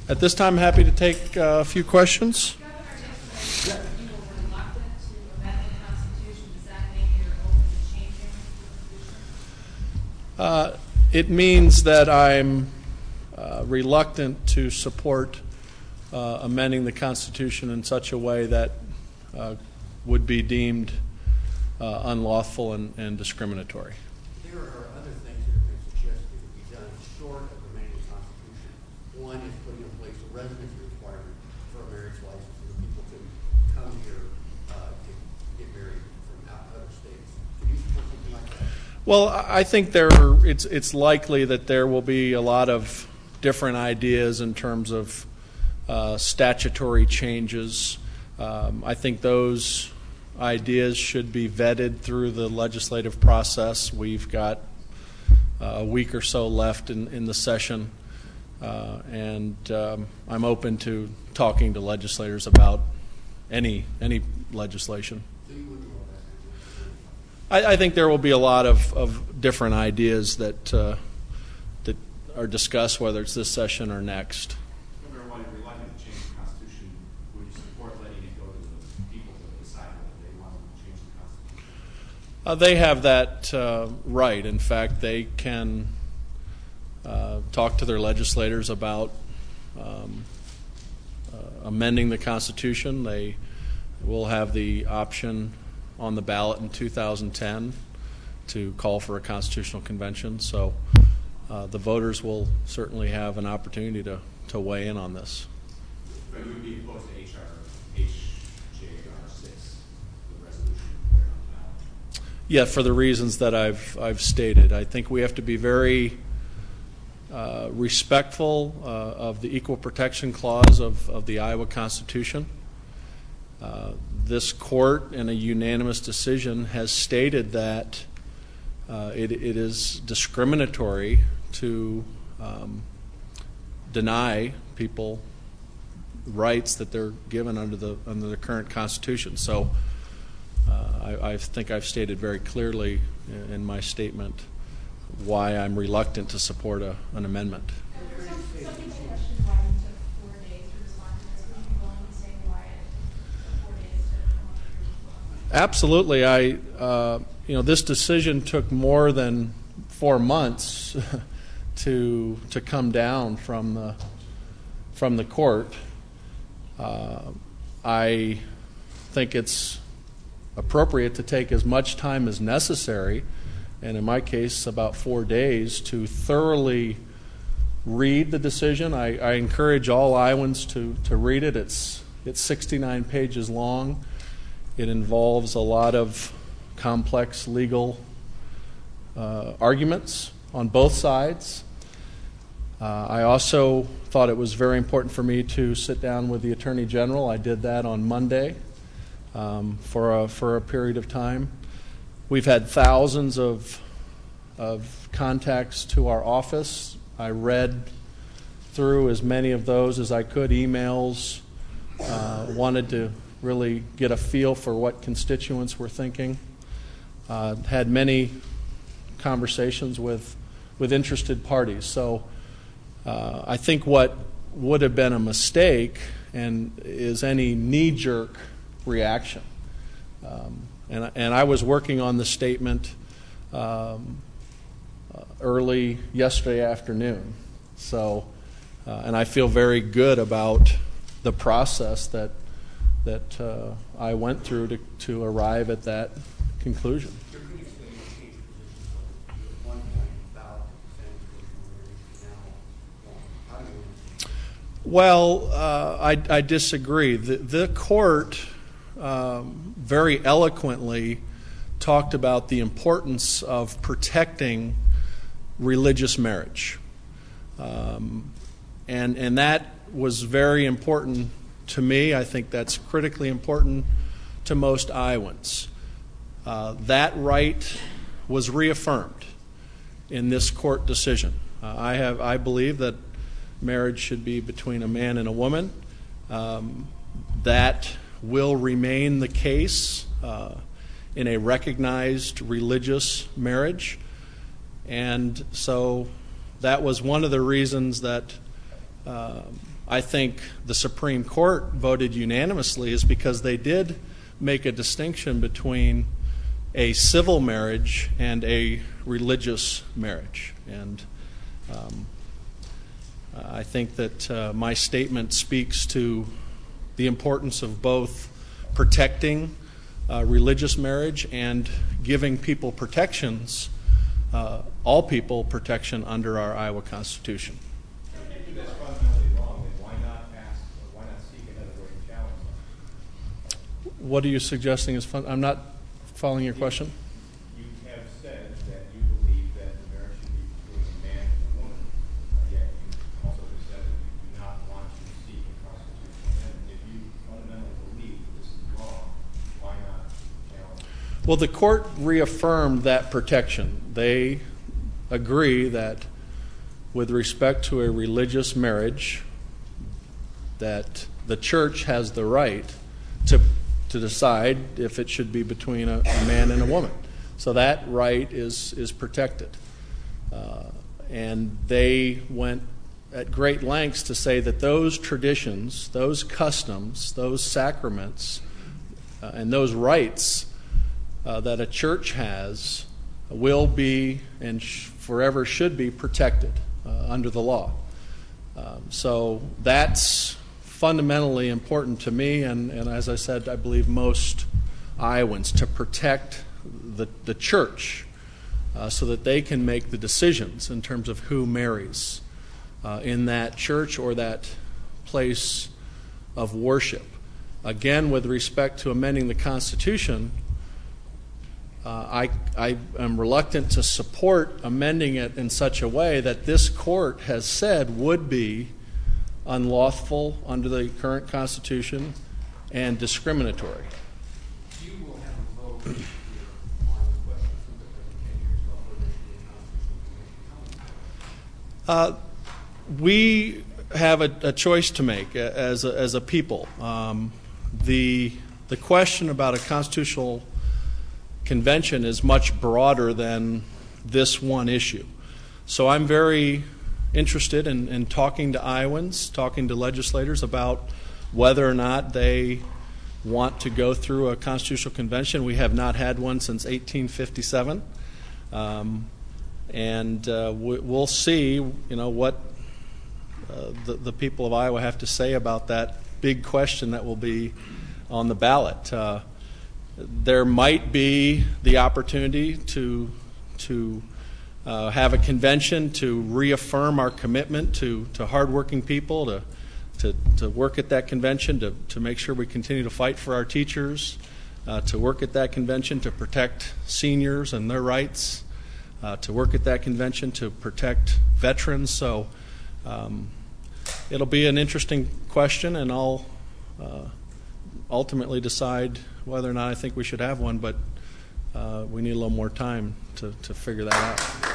At this time, I'm happy to take a few questions. Governor, you were reluctant to amend the Constitution. Does that mean you're open to changing the Constitution? It means that I'm reluctant to support amending the Constitution in such a way that would be deemed unlawful and discriminatory. There are other things that have been suggested to be done short of amending the Constitution. One is putting in place a residency requirement for a marriage license so that people can come here to get married from other states. Can you support something like that? Well, I think it's likely that there will be a lot of different ideas in terms of statutory changes. I think those ideas should be vetted through the legislative process. We've got a week or so left in the session, and I'm open to talking to legislators about any legislation. I think there will be a lot of different ideas that are discussed, whether it's this session or next. Governor, while you're reluctant to change the Constitution, would you support letting it go to the people to decide whether they want to change the Constitution? They have that right. In fact, they can talk to their legislators about amending the Constitution. They will have the option on the ballot in 2010 to call for a constitutional convention. So the voters will certainly have an opportunity to weigh in on this. But you would be opposed to HJR 6, the resolution put on the ballot? Yeah, for the reasons that I've stated. I think we have to be very respectful of the Equal Protection Clause of the Iowa Constitution. This court, in a unanimous decision, has stated that it is discriminatory to deny people rights that they're given under the current Constitution. So I think I've stated very clearly in my statement why I'm reluctant to support an amendment. Some people question why you took 4 days to respond to this. Would you be willing to say why it took 4 days to come up with your response? Absolutely. This decision took more than 4 months to come down from the court. I think it's appropriate to take as much time as necessary, and in my case about 4 days, to thoroughly read the decision. I encourage all Iowans to read it. It's 69 pages long. It involves a lot of complex legal arguments on both sides. I also thought it was very important for me to sit down with the Attorney General. I did that on Monday for a period of time. We've had thousands of contacts to our office. I read through as many of those as I could, emails, wanted to really get a feel for what constituents were thinking. Had many conversations with interested parties. So I think what would have been a mistake is any knee-jerk reaction. And I was working on the statement early yesterday afternoon. So, and I feel very good about the process that I went through to arrive at that conclusion. Well, I disagree. The court very eloquently talked about the importance of protecting religious marriage. And that was very important to me. I think that's critically important to most Iowans. That right was reaffirmed in this court decision. I believe that marriage should be between a man and a woman. That will remain the case in a recognized religious marriage. And so that was one of the reasons that I think the Supreme Court voted unanimously is because they did make a distinction between a civil marriage and a religious marriage. And I think that my statement speaks to the importance of both protecting religious marriage and giving people protections, all people protection under our Iowa Constitution. If that's fundamentally wrong, then why not seek another way to challenge them? What are you suggesting is fun? I'm not following your question. You have said that you believe that the marriage should be between a man and a woman, yet you also have said that you do not want to seek a constitutional amendment. If you fundamentally believe that this is wrong, why not challenge it? Well, the court reaffirmed that protection. They agree that with respect to a religious marriage, that the church has the right to decide if it should be between a man and a woman. So that right is protected. And they went at great lengths to say that those traditions, those customs, those sacraments, and those rights that a church has will be and forever should be protected under the law. So that's fundamentally important to me, and as I said, I believe most Iowans, to protect the church so that they can make the decisions in terms of who marries in that church or that place of worship. Again, with respect to amending the Constitution, I am reluctant to support amending it in such a way that this court has said would be unlawful under the current Constitution and discriminatory. You will have a vote here on the question from the 10 years about whether there should be a constitutional convention. We have a choice to make as a people. The question about a constitutional convention is much broader than this one issue. So I'm very interested in talking to Iowans, talking to legislators about whether or not they want to go through a constitutional convention. We have not had one since 1857. We'll see, what the people of Iowa have to say about that big question that will be on the ballot. There might be the opportunity to have a convention to reaffirm our commitment to hardworking people, to work at that convention, to make sure we continue to fight for our teachers, to work at that convention to protect seniors and their rights, to work at that convention to protect veterans. So it'll be an interesting question, and I'll ultimately decide whether or not I think we should have one, but we need a little more time to figure that out.